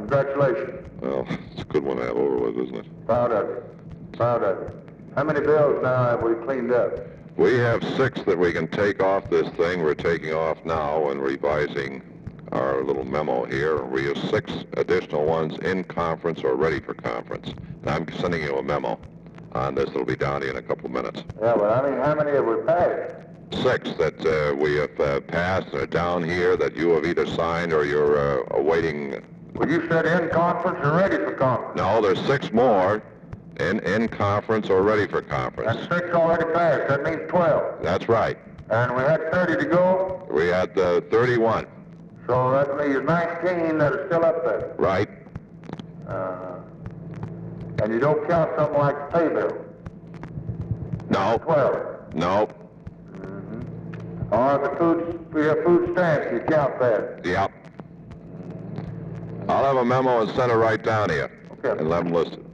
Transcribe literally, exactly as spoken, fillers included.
Congratulations. Well, it's a good one to have over with, isn't it? Proud of you. Proud of you. How many bills now have we cleaned up? We have six that we can take off this thing. We're taking off now and revising our little memo here. We have six additional ones in conference or ready for conference. And I'm sending you a memo on this. It'll be down to you in a couple of minutes. Yeah, but I mean, how many have we passed? Six that uh, we have uh, passed and are down here that you have either signed or you're uh, awaiting. Well, you said in conference or ready for conference? No, there's six more in, in conference or ready for conference. And six already passed. That means twelve. That's right. And we had thirty to go? We had uh, thirty-one. So that leaves nineteen that are still up there. Right. Uh, and you don't count something like pay bill? No. twelve. No. Mm-hmm. Or the food, we have food stamps, you count that? Yep. I'll have a memo and send it right down to you. Okay. And let them list it.